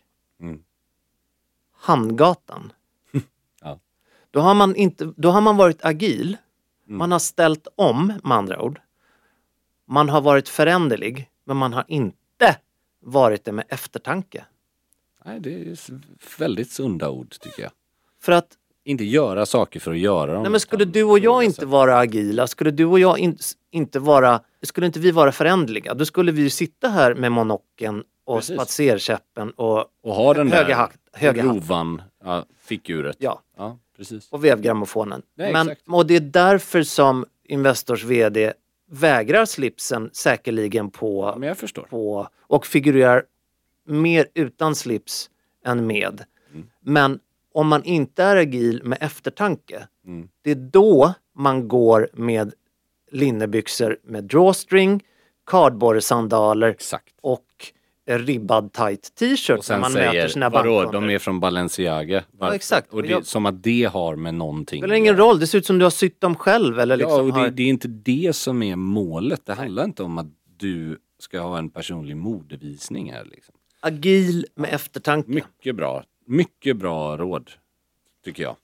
Hamngatan, då har man varit agil. Man har ställt om, med andra ord. Man har varit föränderlig, men man har inte varit det med eftertanke. Nej, det är väldigt sunda ord tycker jag. För att inte göra saker för att göra dem. Nej, men skulle du och jag inte vara agila, skulle du och jag skulle inte vi vara föränderliga, då skulle vi ju sitta här med monocken och spatserkäppen och ha den höga rovan, fickuret. Ja, precis. Och vevgrammofonen. Och det är därför som Investors vd vägrar slipsen säkerligen på, men jag förstår. Och figurerar mer utan slips än med. Men om man inte är agil med eftertanke, det är då man går med linnebyxor med drawstring, kardborresandaler och ribbad tight t-shirt. Och sen man möter sina bankkunder. De är från Balenciaga. Ja, exakt. Och det, som att det har med någonting. Det spelar ingen roll, det ser ut som du har sytt dem själv. Eller liksom och det är inte det som är målet. Det handlar inte om att du ska ha en personlig modevisning här. Liksom. Agil med eftertanke. Mycket bra råd, tycker jag.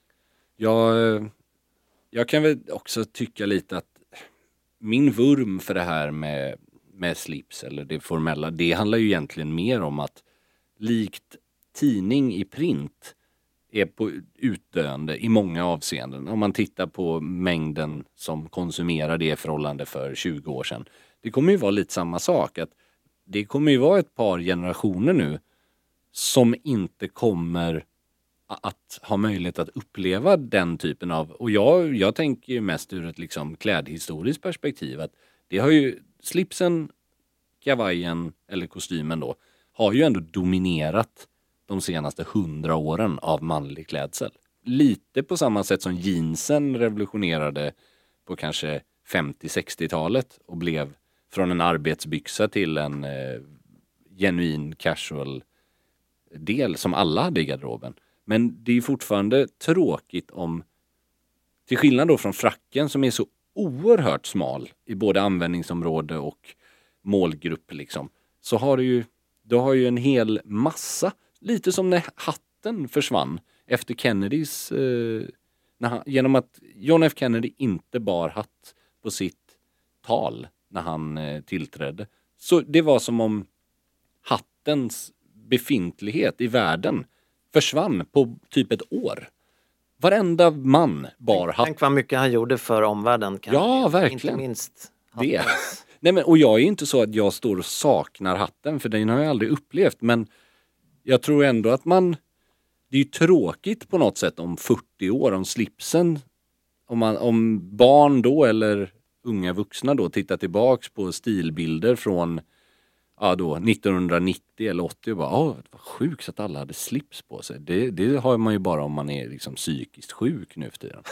Jag kan väl också tycka lite att min vurm för det här med slips eller det formella, det handlar ju egentligen mer om att likt tidning i print är på utdöende i många avseenden. Om man tittar på mängden som konsumerar det i förhållande för 20 år sedan. Det kommer ju vara lite samma sak, att det kommer ju vara ett par generationer nu som inte kommer att ha möjlighet att uppleva den typen av... Och jag tänker ju mest ur ett liksom klädhistoriskt perspektiv, att det har ju slipsen, kavajen eller kostymen då har ju ändå dominerat de senaste 100 åren av manlig klädsel. Lite på samma sätt som jeansen revolutionerade på kanske 50-60-talet och blev från en arbetsbyxa till en genuin casual del som alla hade i garderoben. Men det är fortfarande tråkigt om, till skillnad då från fracken som är så oerhört smal i både användningsområde och målgrupp liksom, så har du har ju en hel massa, lite som när hatten försvann efter Kennedys, genom att John F. Kennedy inte bar hatt på sitt tal när han tillträdde. Så det var som om hattens befintlighet i världen försvann på typ ett år. Varenda man bar hatt. Tänk vad mycket han gjorde för omvärlden. Ja, verkligen. Inte minst det. Nej, men, och jag är inte så att jag står och saknar hatten, för den har jag aldrig upplevt. Men jag tror ändå att det är ju tråkigt på något sätt om 40 år, om slipsen, om barn då eller unga vuxna då tittar tillbaks på stilbilder från då 1990 eller 80 och bara, det var sjukt att alla hade slips på sig. Det har man ju bara om man är liksom psykiskt sjuk nu för tiden.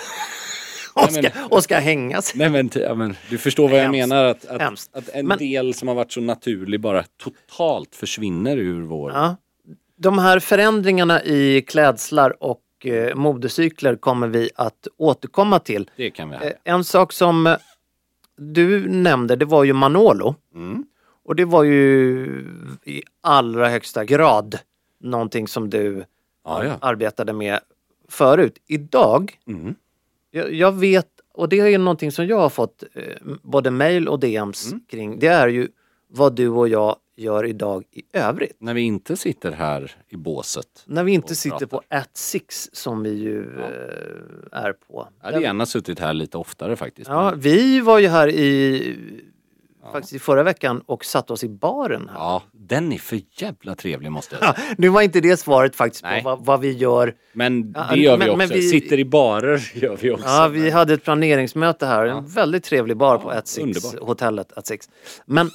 och ska hänga sig. Nej, men du förstår vad jag menar. Att en del som har varit så naturlig bara totalt försvinner ur vår... Ja. De här förändringarna i klädslar och modecykler kommer vi att återkomma till. Det kan vi. En sak som du nämnde, det var ju Manolo. Och det var ju i allra högsta grad någonting som du arbetade med förut. Idag, jag vet, och det är ju någonting som jag har fått både mejl och DMs kring, det är ju vad du och jag gör idag i övrigt. När vi inte sitter här i båset. När vi inte sitter på @6 som vi ju är på. Jag hade gärna suttit här lite oftare faktiskt. Ja, vi var ju här faktiskt i förra veckan och satt oss i baren här. Ja, den är för jävla trevlig måste jag säga. Nu var inte det svaret faktiskt på vad vi gör. Men det gör vi också. Men sitter i barer gör vi också. Ja, vi hade ett planeringsmöte här. En väldigt trevlig bar på @6, hotellet @6. Men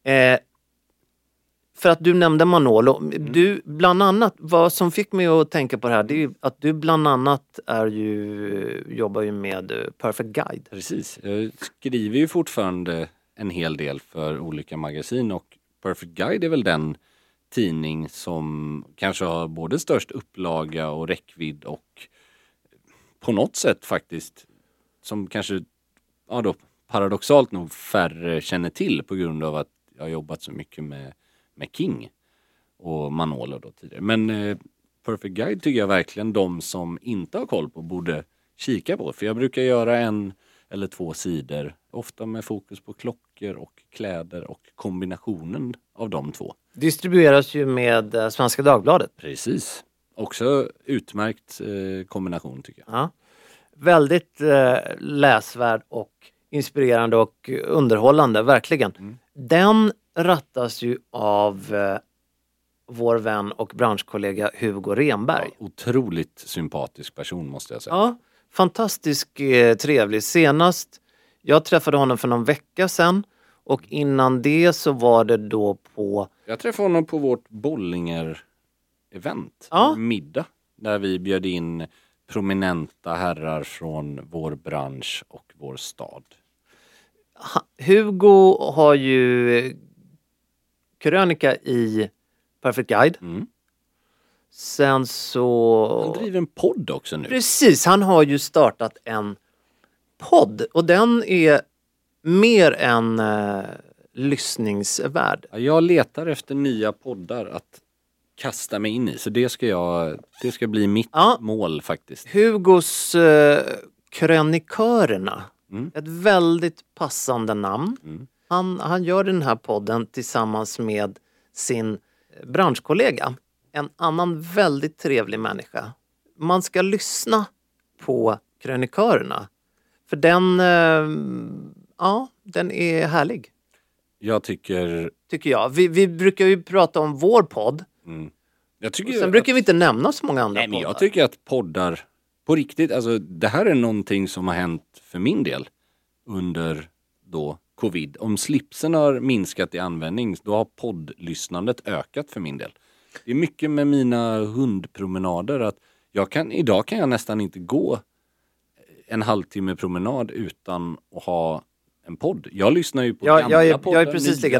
för att du nämnde Manolo, du bland annat, vad som fick mig att tänka på det här, det är ju att du bland annat jobbar ju med Perfect Guide. Precis, jag skriver ju fortfarande en hel del för olika magasin och Perfect Guide är väl den tidning som kanske har både störst upplaga och räckvidd och på något sätt faktiskt som kanske paradoxalt nog färre känner till på grund av att jag har jobbat så mycket med King och Manolo då tidigare. Men Perfect Guide tycker jag verkligen de som inte har koll på borde kika på. För jag brukar göra 1 eller 2 sidor, ofta med fokus på klockor och kläder och kombinationen av de 2. Distribueras ju med Svenska Dagbladet. Precis. Också utmärkt kombination tycker jag. Ja. Väldigt läsvärd och inspirerande och underhållande, verkligen. Den rattas ju av vår vän och branschkollega Hugo Renberg. Ja, otroligt sympatisk person måste jag säga. Ja, fantastiskt trevlig. Senast, jag träffade honom för någon vecka sedan och innan det så var det då på... Jag träffade honom på vårt Bollinger-event, middag, där vi bjöd in prominenta herrar från vår bransch och vår stad. Hugo har ju krönika i Perfect Guide. Sen så... Han driver en podd också nu. Precis, han har ju startat en podd och den är mer än lyssningsvärd. Jag letar efter nya poddar att kasta mig in i, så det ska bli mitt mål faktiskt. Hugos krönikörerna. Ett väldigt passande namn. Han gör den här podden tillsammans med sin branschkollega. En annan väldigt trevlig människa. Man ska lyssna på krönikörerna. För den är härlig. Jag tycker jag. Vi brukar ju prata om vår podd. Sen brukar vi inte nämna så många andra poddar. Men jag tycker att poddar på riktigt, alltså det här är någonting som har hänt för min del under då covid. Om slipsen har minskat i användning, då har poddlyssnandet ökat för min del. Det är mycket med mina hundpromenader att idag kan jag nästan inte gå en halvtimme promenad utan att ha en podd. Jag lyssnar ju på gamla poddar. Jag är precis likadan.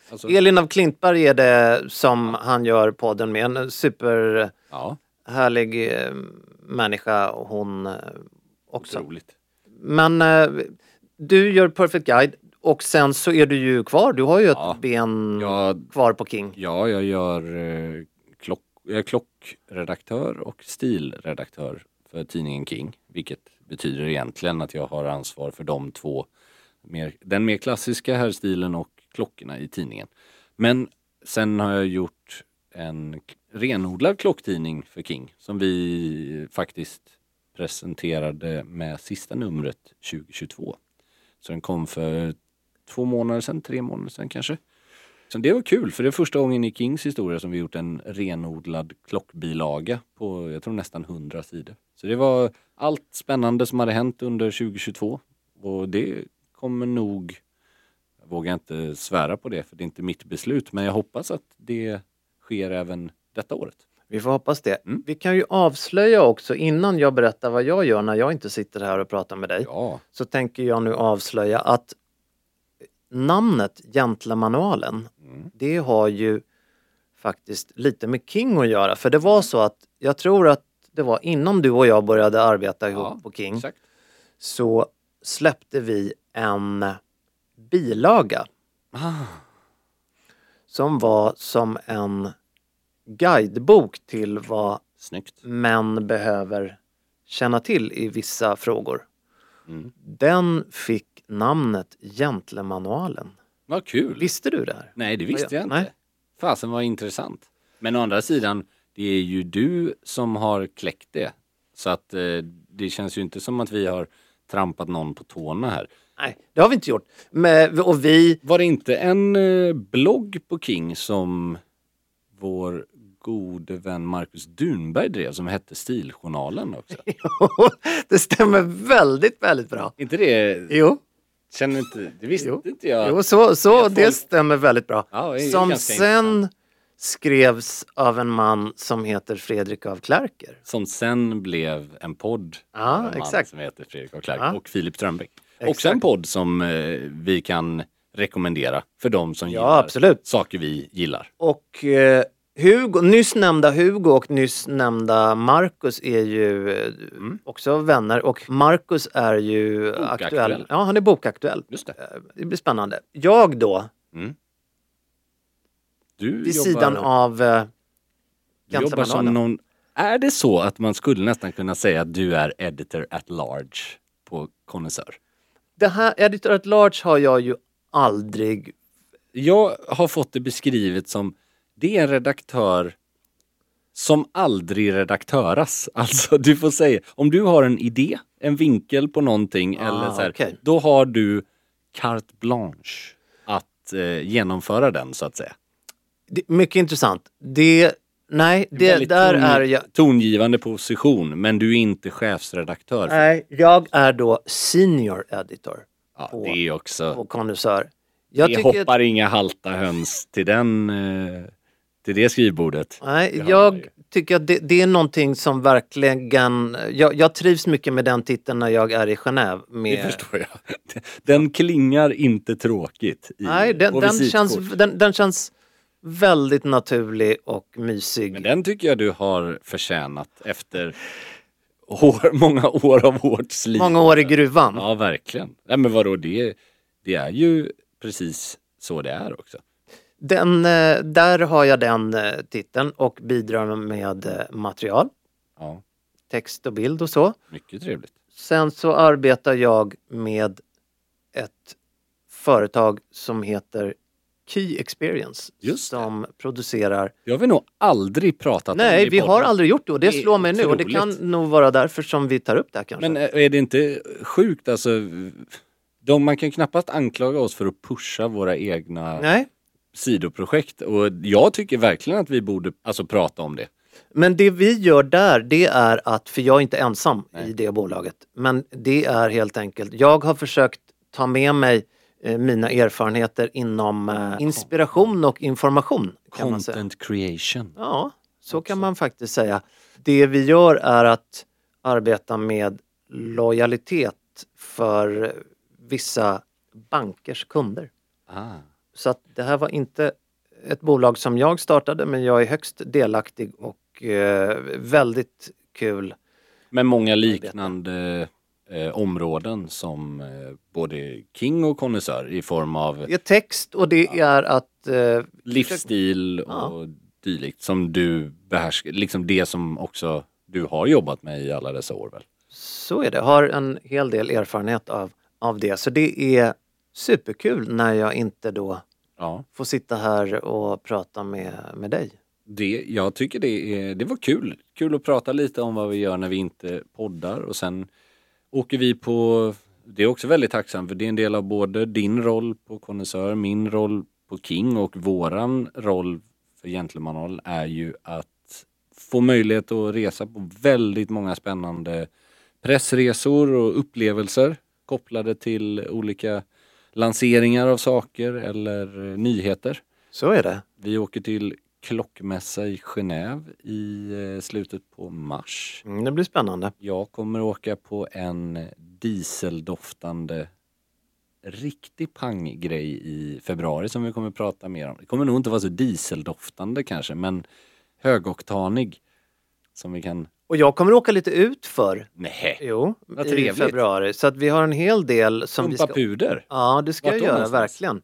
Alltså, Elin av Klintberg är det som han gör podden med. En superhärlig människa, hon också. Otroligt. Men du gör Perfect Guide och sen så är du ju kvar. Du har ju ett ben kvar på King. Ja, jag är klockredaktör och stilredaktör för tidningen King. Vilket betyder egentligen att jag har ansvar för de två. Den mer klassiska herrstilen och klockorna i tidningen. Men sen har jag gjort en renodlad klocktidning för King. Som vi faktiskt presenterade med sista numret 2022. Så den kom för 3 månader sedan kanske. Så det var kul, för det är första gången i Kings historia som vi gjort en renodlad klockbilaga på, jag tror nästan 100 sidor. Så det var allt spännande som hade hänt under 2022. Och det kommer nog, jag vågar inte svära på det för det är inte mitt beslut, men jag hoppas att det sker även detta året. Vi får hoppas det. Vi kan ju avslöja också, innan jag berättar vad jag gör när jag inte sitter här och pratar med dig. Ja. Så tänker jag nu avslöja att namnet Gentlemanualen, det har ju faktiskt lite med King att göra. För det var så att, jag tror att det var innan du och jag började arbeta ihop på King. Exakt. Så släppte vi en bilaga. Som var som en guidebok till vad män behöver känna till i vissa frågor. Den fick namnet Gentlemanualen. Vad kul. Visste du det här? Nej, det visste jag inte. Nej. Fasen var intressant. Men å andra sidan, det är ju du som har kläckt det. Så att det känns ju inte som att vi har trampat någon på tårna här. Nej, det har vi inte gjort. Och Var det inte en blogg på King som vår gode vän Marcus Dunberg drev som hette Stiljournalen också? Det stämmer väldigt, väldigt bra. Inte det? Jo. Känner inte, det visste inte jag. Jo, så det stämmer väldigt bra. Ja, som sen skrevs av en man som heter Fredrik af Klerker. Som sen blev en podd av en man som heter Fredrik af Klerker och Filip Strömbäck. Också en podd som vi kan rekommendera för de som gillar saker vi gillar. Och nyss nämnda Hugo och nyss nämnda Marcus är ju också vänner. Och Marcus är ju aktuell. Ja, han är bokaktuell. Just det. Det blir spännande. Jag då, vid sidan av jobbar som någon. Är det så att man skulle nästan kunna säga att du är editor at large på Connoisseur? Det här editor at large har jag ju aldrig. Jag har fått det beskrivet som det är en redaktör som aldrig redaktöras. Alltså du får säga, om du har en idé, en vinkel på någonting eller så här, då har du carte blanche att genomföra den så att säga. Mycket intressant. Där är jag tongivande position, men du är inte chefsredaktör. Nej, jag är då senior editor. Ja, det är också. På Connoisseur. Jag hoppar inga halta höns till till det skrivbordet. Nej, jag tycker att det är någonting som verkligen. Jag trivs mycket med den titeln när jag är i Genève. Det förstår jag. Den klingar inte tråkigt. Nej, den känns väldigt naturlig och mysig. Men den tycker jag du har förtjänat efter många år av hårt slit. Många år i gruvan. Ja, verkligen. Nej, men vadå, det är ju precis så det är också. Där har jag den titeln och bidrar med material. Ja. Text och bild och så. Mycket trevligt. Sen så arbetar jag med ett företag som heter Key Experience. Just det. Som producerar. Jag har nog aldrig pratat om det. Nej, vi har aldrig gjort det och det slår mig nu. Och det kan nog vara därför som vi tar upp det här kanske. Men är det inte sjukt alltså? Man kan knappast anklaga oss för att pusha våra egna sidoprojekt. Och jag tycker verkligen att vi borde prata om det. Men det vi gör där, det är att, för jag är inte ensam i det bolaget. Men det är helt enkelt, jag har försökt ta med mig mina erfarenheter inom inspiration och information. Kan man säga. Content creation. Ja, så kan man faktiskt säga. Det vi gör är att arbeta med lojalitet för vissa bankers kunder. Så att det här var inte ett bolag som jag startade, men jag är högst delaktig och väldigt kul. Med många liknande områden som både King och konnässör i form av... Det är text och det är att... livsstil och dylikt som du behärskar. Liksom det som också du har jobbat med i alla dessa år väl? Så är det. Jag har en hel del erfarenhet av det. Så det är superkul när jag inte då får sitta här och prata med dig. Jag tycker det var kul. Kul att prata lite om vad vi gör när vi inte poddar. Och sen åker vi på... Det är också väldigt tacksamt för det är en del av både din roll på konnässör, min roll på King och våran roll för Gentlemanhåll är ju att få möjlighet att resa på väldigt många spännande pressresor och upplevelser kopplade till olika lanseringar av saker eller nyheter. Så är det. Vi åker till klockmässa i Genève i slutet på mars. Det blir spännande. Jag kommer åka på en dieseldoftande riktig panggrej i februari som vi kommer prata mer om. Det kommer nog inte vara så dieseldoftande kanske, men högoktanig som vi kan... Och jag kommer åka lite ut för. Nej. Jo, i februari. Så att vi har en hel del som vi ska... puder. Ja, det ska jag göra, verkligen.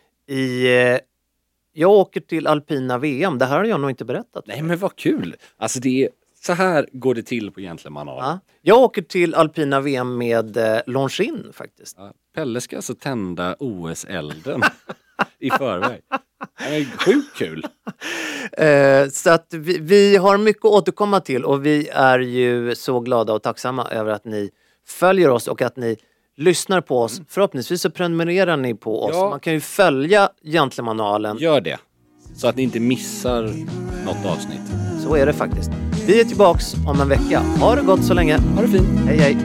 Jag åker till alpina VM. Det här har jag nog inte berättat. Nej, men vad kul. Alltså det är... Så här går det till på Gentlemanhåll. Ja. Jag åker till alpina VM med Longines faktiskt. Ja, Pelle ska alltså tända OS-elden i förväg. Det är sjukt kul. Så att vi har mycket att återkomma till och vi är ju så glada och tacksamma över att ni följer oss och att ni lyssnar på oss. Förhoppningsvis så prenumererar ni på oss. Man kan ju följa Gentlemanhållen. Gör det. Så att ni inte missar något avsnitt. Så är det faktiskt. Vi är tillbaks om en vecka. Ha det gott så länge. Ha det fint. Hej hej.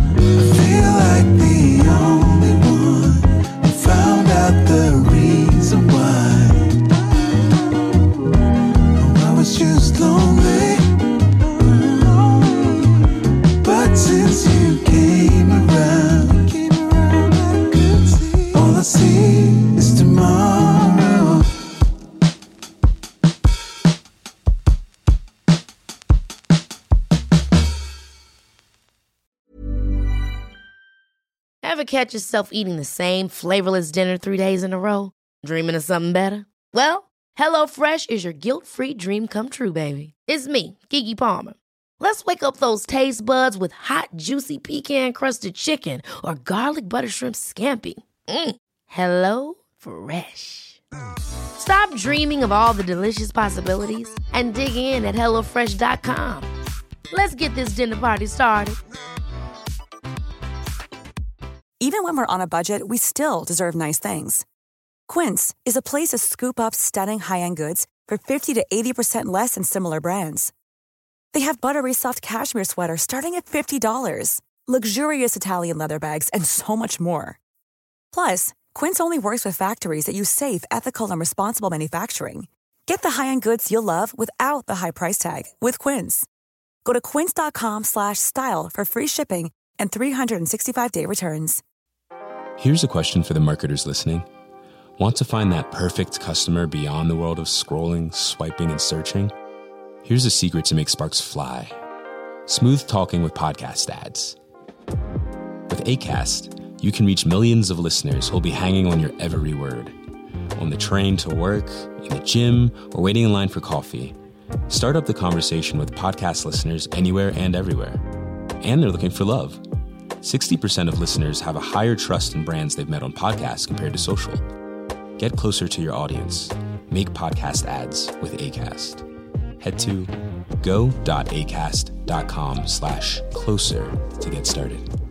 Ever catch yourself eating the same flavorless dinner 3 days in a row? Dreaming of something better? Well, HelloFresh is your guilt-free dream come true, baby. It's me, Keke Palmer. Let's wake up those taste buds with hot, juicy pecan-crusted chicken or garlic butter shrimp scampi. Hello Fresh. Stop dreaming of all the delicious possibilities and dig in at HelloFresh.com. Let's get this dinner party started. Even when we're on a budget, we still deserve nice things. Quince is a place to scoop up stunning high-end goods for 50 to 80% less than similar brands. They have buttery soft cashmere sweaters starting at $50, luxurious Italian leather bags, and so much more. Plus, Quince only works with factories that use safe, ethical, and responsible manufacturing. Get the high-end goods you'll love without the high price tag with Quince. Go to quince.com/style for free shipping and 365-day returns. Here's a question for the marketers listening. Want to find that perfect customer beyond the world of scrolling, swiping, and searching? Here's a secret to make sparks fly. Smooth talking with podcast ads. With Acast, you can reach millions of listeners who'll be hanging on your every word. On the train to work, in the gym, or waiting in line for coffee. Start up the conversation with podcast listeners anywhere and everywhere. And they're looking for love. 60% of listeners have a higher trust in brands they've met on podcasts compared to social. Get closer to your audience. Make podcast ads with Acast. Head to go.acast.com/closer to get started.